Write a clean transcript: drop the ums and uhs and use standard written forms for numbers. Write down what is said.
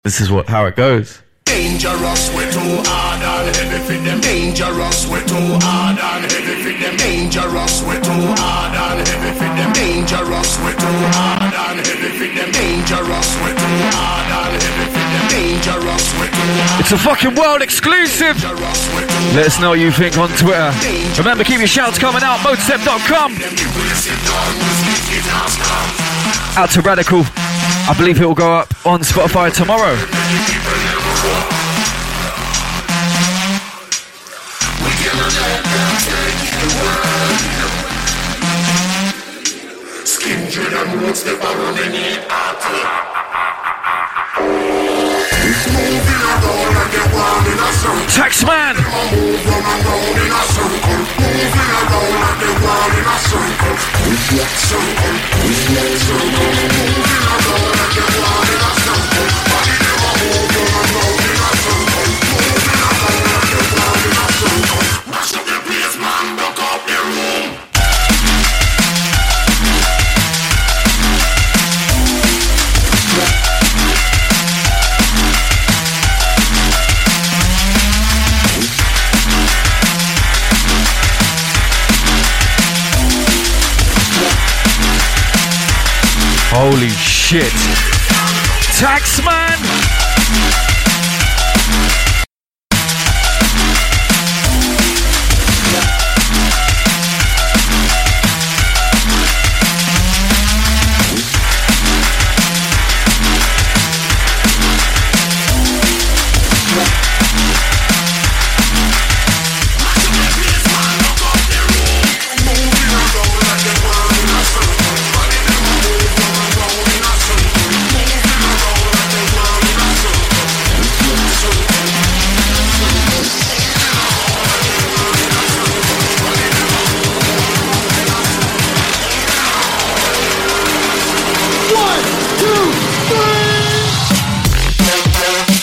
This is how it goes. Dangerous, we're too hard and heavy for them. Dangerous, we're too hard and heavy for them. Dangerous, we're too hard and heavy for them. Dangerous, we're too hard and heavy for them. Dangerous, we're too hard and heavy for them. Dangerous, we're too hard. It's a fucking world exclusive. Let us know what you think on Twitter. Remember, keep your shouts coming out. Motep.com. Out to Radical. I believe it will go up on Spotify tomorrow. Taxman! Holy shit. Taxman!